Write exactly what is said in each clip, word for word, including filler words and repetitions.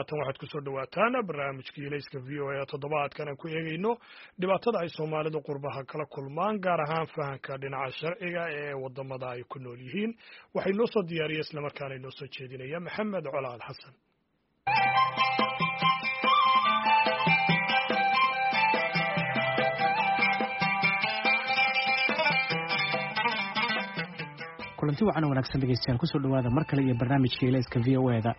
haatan waxaad ku soo dhawaataan barnaamijkii ilayska v o a toddobaadkan aan ku eegayno dhibaatada ay soomaalidu qurbaha kala kulmaan gaar ahaan fahanka dhinaca sharciga ee wadamada ay ku nool yihiin waxay noo soo diyaariyey islamarkaana inoo soo jeedinaya maxamed colaal xasan. kulanti wacan wanaagsan dhegeystayaal kusoo dhawaada mar kale iyo barnaamijka ilayska v o a da.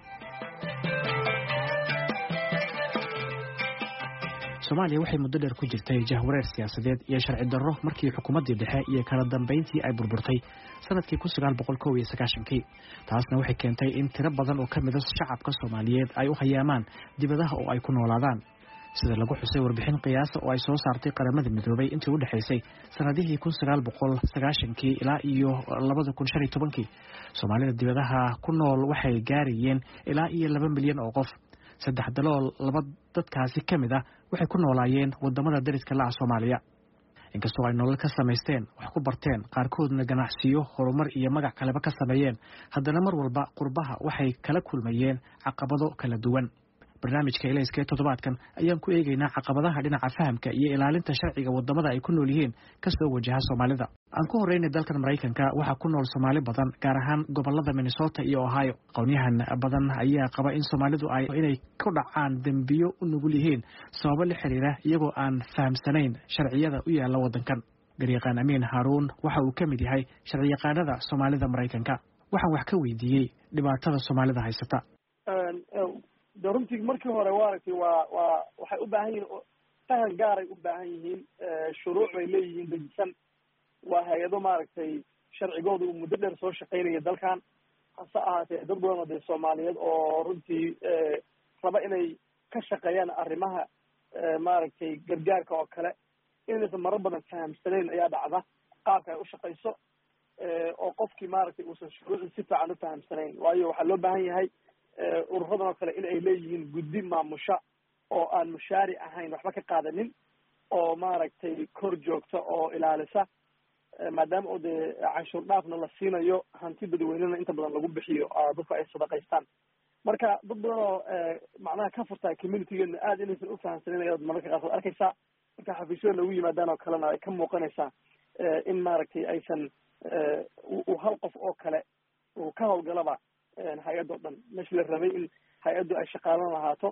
Soomaaliya waxay muddo dheer ku jirtay jahwareer siyaasadeed iyo sharci darro markii xukuumaddii dhexe iyo kala dambeyntii ay burburtay sanadkii kun sagaal boqol kow iyo sagaashankii. Taasna waxay keentay in tiro badan oo ka mid ah shacabka Soomaaliyeed ay u hayaamaan dibadaha oo ay ku noolaadaan. sida lagu xusay warbixin qiyaas oo ay soo saartay qaramada midoobay intii u dhaxaysay sanadihii kun sagaal boqol sagaashankii ilaa iyo labada kun shan iyo tobankii. Soomaalida dibadaha ku nool waxay gaarayeen ilaa iyo laba milyan oo qof. saddex dalool laba dadkaasi ka mid ah waxay ku noolaayeen wadamada dariska la ah Soomaaliya. inkastoo ay nolol ka samaysteen wax ku barteen qaarkoodna ganacsiyo horumar iyo magac kaleba ka sameeyeen haddana mar walba qurbaha waxay kala kulmayeen caqabado kala duwan. barnaamijka ilayska toddobaadkan ayaan ku eegaynaa caqabadaha dhinaca fahamka iyo ilaalinta sharciga wadamada ay ku nool yihiin kasoo wajaha Soomaalida. aan ku horeynay dalkan Mareykanka waxaa ku nool Soomaali badan gaar ahaan gobolada Minnesota iyo Ohio. qowmiyahan badan ayaa qaba in Soomaalidu ay inay ku dhacaan dambiyo u nugul yihiin sababo la xiriira iyagoo aan fahamsanayn sharciyada u yaala wadankan. Garyaqaan Amiin Haruun waxa uu ka mid yahay sharciyaqaanada Soomaalida Mareykanka. waxaan wax ka weydiiyey dhibaatada Soomaalida haysata. runtii markii hore waaragtay waa waa waxay u baahan yihiin fahan gaaray u baahan yihiin shuruuc bay leeyihiin dejisan. waa hay-ado maaragtay sharcigooda uu muddo dheer soo shaqaynaya dalkan hase ahaatee dad badan oo dee Soomaaliyeed oo runtii raba inay ka shaqeeyaan arrimaha maaragtay gargaarka oo kale inaysan marar badan fahamsanayn ayaa dhacda qaabka ay u shaqayso oo qofkii maaragtay uusan shuruucii si fiican u fahamsanayn. waayo waxaa loo baahan yahay ururadan oo kale in ay leeyihiin guddi maamusha oo aan mushaari ahayn waxba ka qaadanin oo maaragtay kor joogta oo ilaalisa maadaama oo dee canshuur dhaafna la siinayo hanti dadweynena inta badan lagu bixiyo dadku ay sadaqaystaan. marka dad badan oo macnaha ka furtaa communitygeena aad inaysan u fahamsanin ayaad mararka qaarkood arkaysaa. marka xafiisyada lagu yimaadaan oo kalena ay ka muuqanaysaa in maaragtay aysan u hal qof oo kale uu ka hawlgalaba hay-addo dhan meeshii la rabay in hay-addu ay shaqaalan lahaato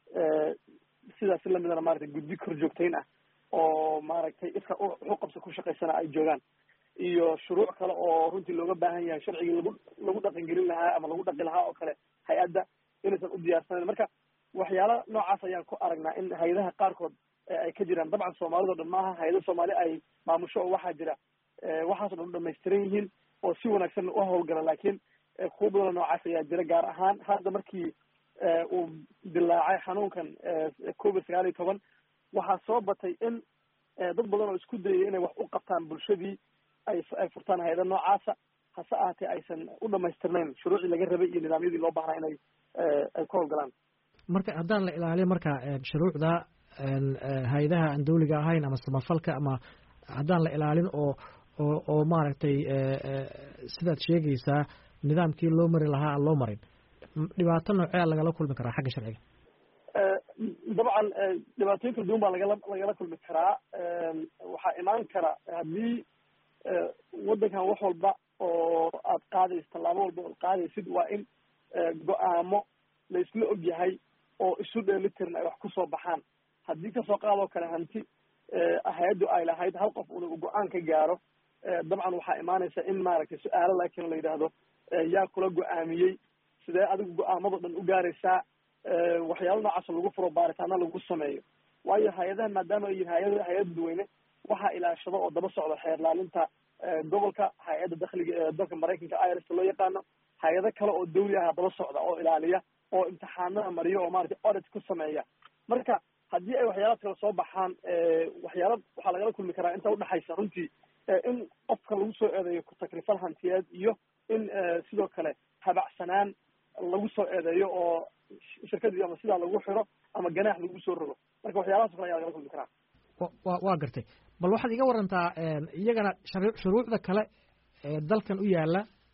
sidaas lamidana maaragtay guddi kor joogtayn ah oo maaragtay iska uqabsi ku shaqaysana ay joogaan iyo shuruuc kale oo runtii looga baahan yahay sharcigii lagu lagu dhaqangelin lahaa ama lagu dhaqi lahaa oo kale hay-adda inaysan u diyaarsanayn. marka waxyaala noocaas ayaan ku aragnaa in hay-adaha qaarkood ay ka jiraan. dabcan Soomaalida o dhan maaha hay-ada Soomaali ay maamusho oo waxaa jira waxaaso dhan u dhamaystiran yihiin oo si wanaagsan u hawlgala laakiin kuwa badanoo noocaas ayaa jira gaar ahaan hadda markii uu dilaacay xanuunkan covid sagaal iyo toban waxaa soo batay in dad badan oo isku dayay inay wax u qabtaan bulshadii ay ay furtaan hay-ada noocaasa hase ahaatee aysan u dhamaystirnayn shuruucii laga rabay iyo nidaamyadii loo baahnaa inay ay ku hawlgalaan. marka haddaan la ilaaliyo marka shuruucda hay-adaha aan dawliga ahayn ama samafalka ama haddaan la ilaalin oo oo oo maaragtay sidaad sheegaysaa nidaamkii loo mari lahaa aan loo marin dhibaato noocee lagala kulmi karaa xagga sharciga? dabcan dhibaatooyin kala duwan baa lagala lagala kulmi karaa. waxaa imaan kara haddii waddankan wax walba oo aad qaadayso tallaabo walba ood qaadaysid waa in go-aamo la isla og yahay oo isu dheelitiran ay wax kusoo baxaan. haddii kasoo qaadoo kale hanti hay-addu ay lahayd hal qof una go-aan ka gaaro dabcan waxaa imaanaysa in maaragtay su-aalo laakiin la yidhaahdo yaa kula go-aamiyey sidee adigu go-aamado dhan u gaaraysaa waxyaalo noocaas lagu furo baaritaana lagu sameeyo. waayo hay-adaha maadaama ay yihin hay-ada hay-ad dadweyne waxaa ilaashado oo daba socda xeer laalinta gobolka hay-adda dakhliga ee dalka Mareykanka I R S loo yaqaano hay-ado kale oo dawli ah daba socda oo ilaaliya oo imtixaanada mariyo oo maaragtay audit ku sameeya. marka haddii ay waxyaala kale soo baxaan waxyaala waxaa lagala kulmi karaa inta udhaxaysa runtii in qofka lagu soo eedeeyo ku takrifal hantiyeed iyo in sidoo kale habacsanaan lagu soo eedeeyo oo shirkadii ama sidaa lagu xiro ama ganaax lagu soo rogo. marka waxyaalahaas kale ayaa lagala kulmi karaa. wa waa gartay. bal waxaad iga warantaa iyagana shuruucda kale ee dalkan u yaala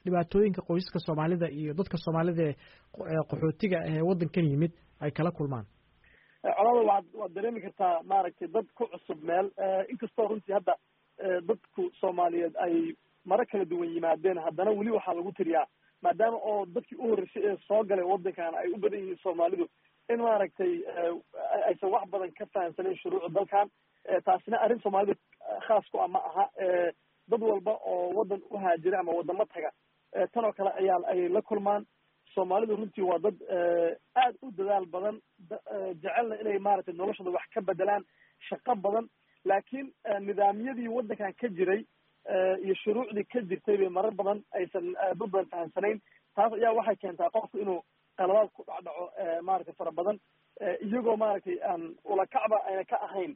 dhibaatooyinka qoysaska soomaalida iyo dadka soomaalida ee qaxootiga ee waddankan yimid ay kala kulmaan? colada waad waad dareemi kartaa maaragtay dad ku cusub meel inkastoo runtii hadda dadku soomaaliyeed ay maro kala duwan yimaadeen haddana weli waxaa lagu tiriyaa maadaama oo dadkii u horreysay ee soo galay waddankan ay u badan yihiin soomaalidu in maaragtay aysan wax badan ka fahamsanayn shuruucda dalkan taasina arrin soomaalida khaas ku ah ma aha dad walba oo waddan u haajira ama waddamo taga tan oo kale ayaa ayay la kulmaan. soomaalidu runtii waa dad aad u dadaal badan jecelna inay maaragtay noloshooda wax ka bedelaan shaqo badan, laakiin nidaamyadii waddankan ka jiray iyo shuruucdii ka jirtay bay marar badan aysan aad u badan fahamsanayn. taas ayaa waxay keentaa qofku inuu qaladaad ku dhacdhaco maaragtay fara badan iyagoo maaragtay aan ulakacba ayna ka ahayn.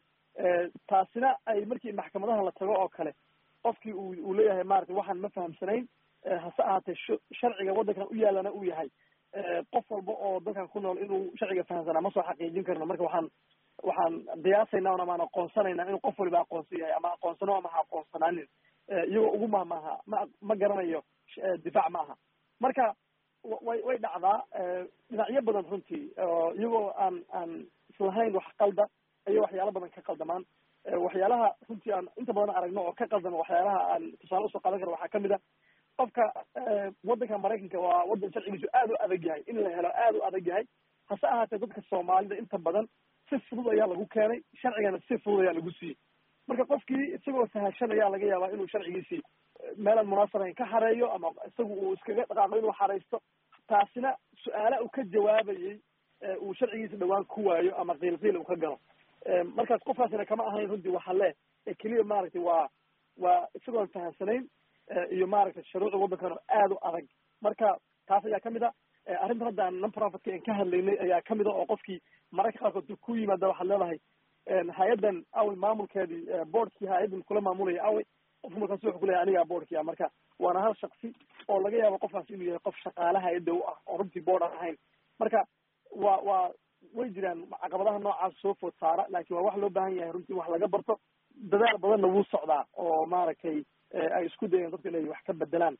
taasina ay markii maxkamadaha la tago oo kale qofkii uu uu leeyahay maaragtay waxaan ma fahamsanayn, hase ahaatee sharciga waddankan u yaalana uu yahay qof walba oo dalkan ku nool inuu sharciga fahamsanaa ma soo xaqiijin karno. marka waxaan waxaan qiyaasaynaa on amaan aqoonsanaynaa inuu qof waliba aqoonsan yahay ama aqoonsano ama ha aqoonsanaanin iyagoo ugu mahmaaha ma ma garanayo difaac ma aha. marka way way dhacdaa dhinacyo badan runtii iyagoo aan aan islahayn wax qalda ayay waxyaalo badan ka qaldamaan. waxyaalaha runtii aan inta badan aragno oo ka qaldama waxyaalaha aan tusaale usoo qaadan karo waxaa kamid a qofka waddanka maraykanka waa waddan sharcigiisu aad u adag yahay, in la helo aad u adag yahay. hase ahaatee dadka soomaalida inta badan si fudud ayaa lagu keenay, sharcigana si fudud ayaa lagu siiyey. marka qofkii isagoo sahashan ayaa laga yaabaa inuu sharcigiisii meelaan munaasabayn ka xareeyo ama isagu uu iskaga dhaqaaqo inuu xareysto. taasina su-aala uu ka jawaabayey uu sharcigiisa dhawaan ku waayo ama qiil qiil uu ka galo. markaas qofkaasina kama ahayn runtii waxa le keliya maaragtay waa waa isagoon fahamsanayn iyo maaragtay shuruucda waddankan aad u adag. marka taas ayaa kamid a arrinta hadda aan non profitka aan ka hadlaynay ayaa kamid a oo qofkii mararka qaarkood ku yimaada waxaad leedahay hay-addan awey maamulkeedii boardkii hay-addan kula maamulaya awey qofku markaas wuxuu kuleyahay anigaa boardkia. marka waana hal shaksi oo laga yaabo qofkaas inuu yahay qof shaqaale hay-adda u ah oo runtii board aan ahayn. marka waa waa way jiraan caqabadaha noocaas soo food saara, laakiin waa wax loo baahan yahay runtii wax laga barto. dadaal badanna wuu socdaa oo maaragtay ay isku dayeen dadka inay wax ka bedelaan.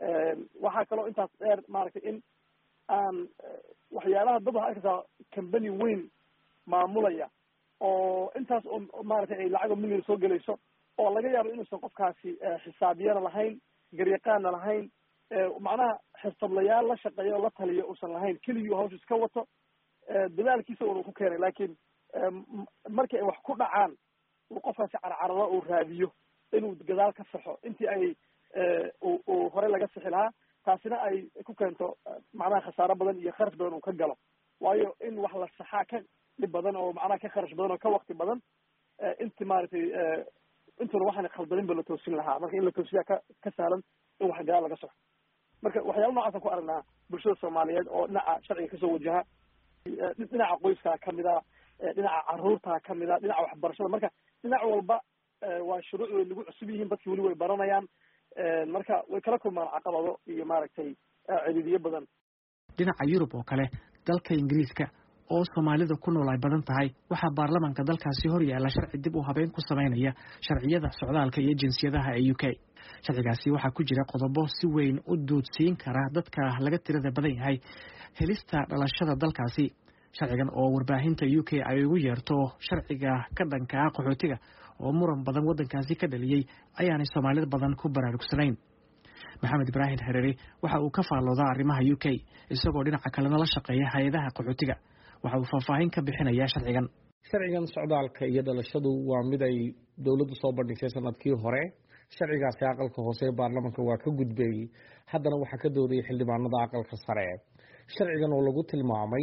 waxaa kaloo intaas dheer maaragtay in aan waxyaalaha dad waxaa arkaysaa company weyn maamulaya oo intaas oo maaragtay ay lacag oo million soo gelayso oo laga yaabo inuusan qofkaasi xisaabyana lahayn, garyaqaanna lahayn, macnaha xirfadlayaal la shaqeeya oo la taliyo uusan lahayn, keligii hawsha iska wato dadaalkiisa un uu ku keenay. laakiin markii ay wax ku dhacaan uu qofkaasi carcarado uu raadiyo inuu gadaal ka saxo intii ay uu hore laga sixi lahaa. taasina ay ku keento macnaha khasaaro badan iyo kharash badan uu ka galo, waayo in wax la saxaa ka dhib badan oo macnaha ka kharash badan oo ka wakti badan inti maaragtay intuna waxaan khaldanin ba la toosin lahaa. marka in la toosiyaa ka ka sahlan in wax gadaal laga saxo. marka waxyaala noocaasaan ku aragnaa bulshada soomaaliyeed oo dhinaca sharciga kasoo wajaha, dhinaca qoyskaa kamid a, dhinaca caruurtaa kamid a, dhinaca waxbarashada. marka dhinac walba waa shuruuc way lagu cusub yihiin, dadkii weli way baranayaan. marka way kala kulmaan caqabado iyo maaragtay ciriiriyo badan. dhinaca Yurub oo kale, dalka Ingiriiska oo Soomaalida ku nool ay badan tahay, waxaa baarlamaanka dalkaasi hor yaalla sharci dib u habeyn ku sameynaya sharciyada socdaalka iyo jinsiyadaha ee U K. sharcigaasi waxaa ku jira qodobo si weyn u duudsiin kara dadka laga tirada badan yahay helista dhalashada dalkaasi. sharcigan oo warbaahinta U K ay ugu yeerto sharciga ka dhanka ah qaxootiga oo muran badan waddankaasi ka dhaliyey ayaanay Soomaalida badan ku baraarugsanayn. Maxamed Ibrahim Hareeri waxa uu ka faalloodaa arrimaha U K isagoo dhinaca kalena la shaqeeya hay-adaha qaxootiga. waxa uu faahfaahin ka bixinayaa sharcigan. sharcigan socdaalka iyo dhalashadu waa mid ay dowladdu soo bandhigtay sanadkii hore. sharcigaasi aqalka hoose ee baarlamaanka waa ka gudbay, haddana waxaa ka doodayay xildhibaanada aqalka sare. sharcigan oo lagu tilmaamay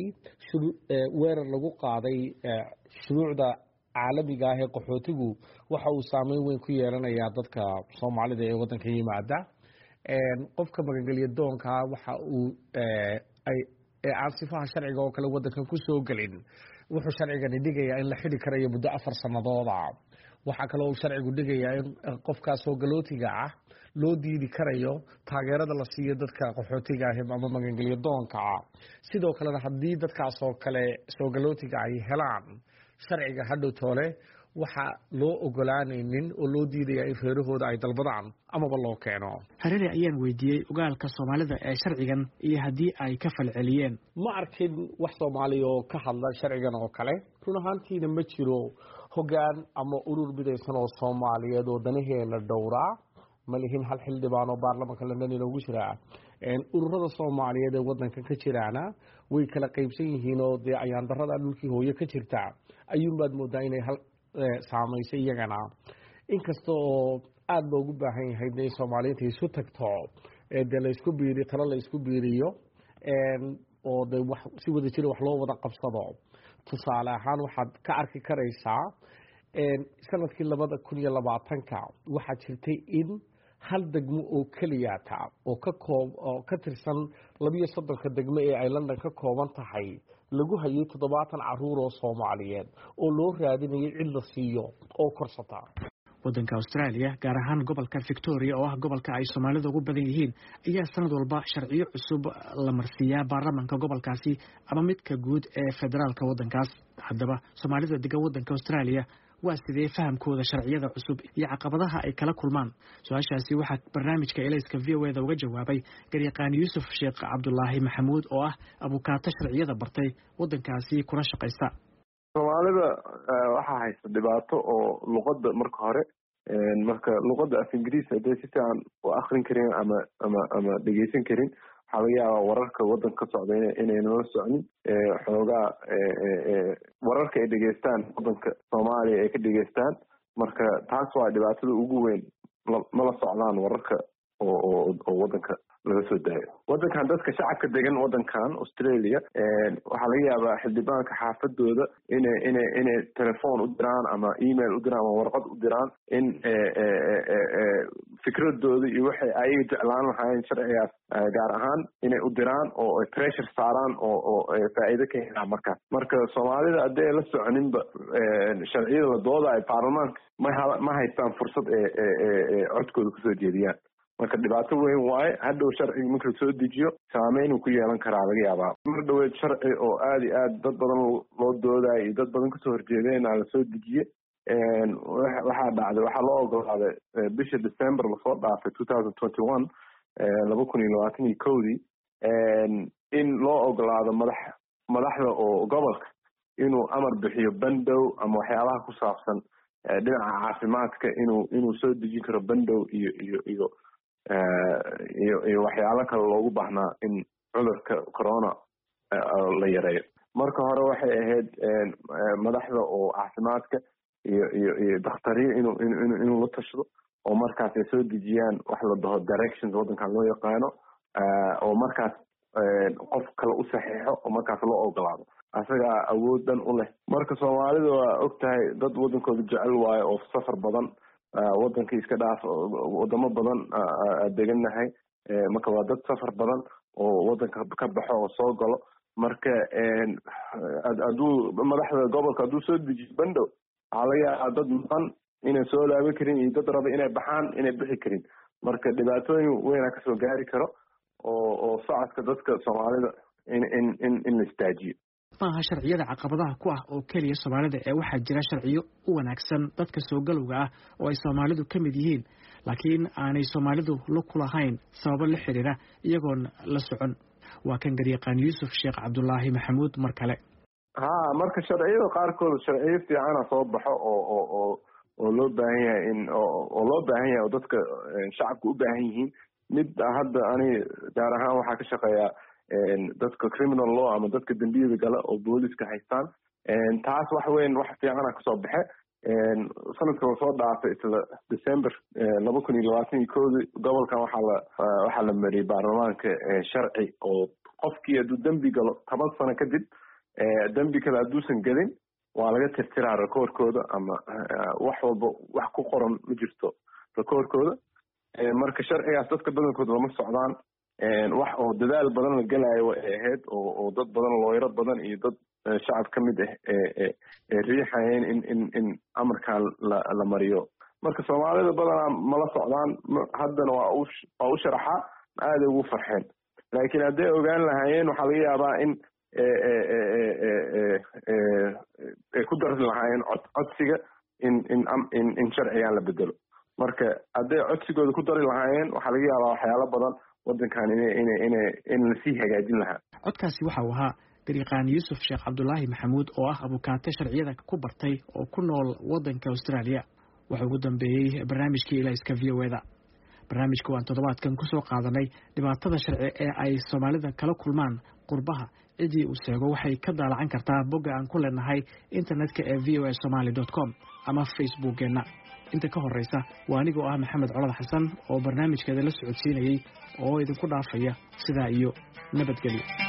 weerar lagu qaaday shuruucda caalamiga ah ee qaxootigu waxa uu saameyn weyn ku yeelanayaa dadka Soomaalida ee waddanka yimaada. qofka magangelya doonka waxa uu ay aan sifaha sharciga oo kale waddankan ku soo gelin wuxuu sharcigani dhigayaa in la xidhi karayo muddo afar sanadooda. waxaa kaloo uu sharcigu dhigayaa in qofkaas soo galootiga ah loo diidi karayo taageerada la siiyo dadka qaxootiga ah ama magangelya doonka ah. sidoo kalena haddii dadkaas oo kale soo galootiga ay helaan sharciga hadhow toole waxa loo ogolaanaynin oo loo diidaya in reerahooda ay dalbadaan amaba loo keeno. Hareere ayaan weydiiyey ogaalka Soomaalida ee sharcigan iyo haddii ay ka falceliyeen. Ma arkin wax Soomaali oo ka hadla sharcigan oo kale. Run ahaantiina ma jiro hoggaan ama urur midaysan oo Soomaaliyeed oo danaheena dhowraa. ma lihin hal xildhibaan oo baarlamaanka London inoogu jira een ururada Soomaaliyeed ee wadanka ka jiraana way kala qaybsan yihiin oo de ayaan darada dhulkii hooyo ka jirta ayuun baad moodaa inay hal saameysay iyagana inkastoo aad loogu baahan yahay in Soomaaliyeed isu tagto ee de la isku biiriyo tala la isku biiriyo een oo de wax si wada jira wax loo wada qabsado tusaale ahaan waxaad ka arki karaysaa een sanadkii labada kun iyo labaatanka waxaa jirtay in hal degmo oo kaliya ta oo ka koob oo ka tirsan laba iyo soddon degmo ee ay London ka kooban tahay lagu hayay toddobaatan caruur oo Soomaaliyeed oo loo raadinayay cid la siiyo oo korsata. Wadanka Australia gaar ahaan gobolka Victoria oo ah gobolka ay Soomaalidu ugu badan yihiin ayaa sanad walba sharciyo cusub la marsiyaa baarlamaanka gobolkaasi ama midka guud ee federaalka wadankaas. Haddaba Soomaalida degan wadanka Australia waa sidee fahamkooda sharciyada cusub iyo caqabadaha ay kala kulmaan. Su'aashaasi waxa barnaamijka Elayska V O A da uga jawaabay garyaqaan Yuusuf Sheekh Cabdullaahi Maxamuud oo ah abukaata sharciyada bartay wadankaasi kuna shaqeysta. Soomaalida waxa haysta dhibaato oo luqadda marka hore een marka luqadda af Ingiriis hadii si fiican u akhrin karin ama ama ama dhageysan karin waxa laga yaabaa wararka wadanka ka socda inay nala socon ee xoogaa ee wararka ay dhageystaan wadanka Soomaaliya ay ka dhageystaan marka taas waa dhibaatada ugu weyn ma la socdaan wararka oo oo wadanka laga soo daayo. Wadankan dadka shacabka degan wadankan Australia ee waxa laga yaabaa xildhibaanka xaafadooda inay inay inay telefoon u diraan ama email u diraan ama warqad u diraan in ee ee fikradooda iyo waxay ay jeclaan lahaayeen sharciyaas gaar ahaan inay u diraan oo ay pressure saaraan oo oo faa'iido ka helaan marka marka Soomaalida hadday la soconinba sharciyada la dooda ay baarlamaanka ma haystaan fursad ee ee codkooda ku soo jeediyaan. marka dhibaato weyn waaye hadhow sharciga marka soo dejiyo saameyn uu ku yeelan karaa laga yaabaa mar dhaweed sharci oo aad iyo aad dad badan loo doodayo iyo dad badan kasoo horjeedeen la soo dejiyey een waxaa dhacday waxaa loo ogolaaday bisha December lasoo dhaafay two thousand twenty-one laba kun iyo labaatan iyo kow een in loo ogolaado madax madaxda oo gobolka inuu amar bixiyo bandow ama waxyaabaha ku saabsan dhinaca caafimaadka inuu inuu soo dejin karo bandow iyo iyo iyo iyo iyo waxyaalo kale loogu baahnaa in cudurka corona la yareeyo. Marka hore waxay ahayd madaxda oo caafimaadka iyo iyo iyo dakhtariin inuu inuu inuu la tashado oo markaas ay soo dejiyaan wax la dhaho directions wadankan loo yaqaano oo markaas qof kale u saxiixo oo markaas loo ogolaado asaga awoodan u leh. Marka Soomaalida waa ogtahay dad wadankooda jecel waayo oo safar badan wadanka iska dhaaf wadamo badan deganahay marka waa dad safar badan oo wadanka ka baxo oo soo galo marka een aduu madaxda gobolka aduu soo dejiyo bandow waxa laga yaabaa dad maqan inay soo laaban karin iyo dad raba inay baxaan inay bixi karin marka dhibaatooyin weyn ka soo gaari karo oo oo socodka dadka Soomaalida in in in in la istaajiyo. maaha sharciyada caqabadaha ku ah oo kaliya Soomaalida ee waxa jira sharciyo u wanaagsan dadka soo galowga ah oo ay Soomaalidu ka mid yihiin laakiin aanay Soomaalidu la kulahayn sabab la xiriira iyagoon la socon. waa kan garyaqaan Yuusuf Sheekh Cabdullaahi Maxamuud mar kale. ha marka sharciyada qaarkood sharciyo fiican soo baxo oo oo oo oo loo baahan yahay in oo loo baahan yahay dadka shacabku u baahan yihiin mid hadda ani gaar ahaan waxa ka shaqeeya een dadka criminal law ama dadka dambiyada gala oo booliska haystaan een taas wax weyn wax fiican ka soo baxay een sanadka soo dhaafay isla December laba kun iyo labaatan iyo kow gobolkan waxa la waxa la mariyay baarlamaanka sharci oo qofkii uu dambi galo toban sano kadib ee dambi kale aduusan galin waa laga tirtiraa rekoorkooda ama wax walba wax ku qoran ma jirto rekoorkooda ee marka sharcigaas dadka badankooda lama socdaan een wax oo dadaal badan la galaayo ay ahayd oo oo dad badan looyaro badan iyo dad shacab kamid ah ee ee riixayeen in in in amarka la la mariyo marka Soomaalida badan ma la socdaan haddana waa u waa u sharaxa aad ugu farxeen laakiin haday ogaan lahaayeen waxa laga yaabaa in ee ee ee ee ee ku dar lahaayeen codsiga in in in sharcigan la bedelo marka hadday codsigooda ku dari lahaayeen waxaa laga yaabaa waxyaalo badan wadankan ina ina ina in lasii hagaajin lahaa. codkaasi waxa uu ahaa dariiqaan yuusuf sheekh cabdulaahi maxamuud oo ah abukaate sharciyada ku bartay oo ku nool wadanka Australia. waxa ugu dambeeyay barnaamijkii Ilayska V O A da. barnaamijku waan toddobaadkan ku soo qaadanay dhibaatada sharci ee ay Soomaalida kala kulmaan qurbaha. cidii uu sheego waxay ka daalacan kartaa bogga aan ku leenahay internetka ee v o a somali dot com ama facebookgeena. inta ka horeysa waa anigoo ah Maxamed Colad Xasan oo barnaamijkeeda la socodsiinayay oo idinku dhaafaya sidaa iyo nabadgelyo.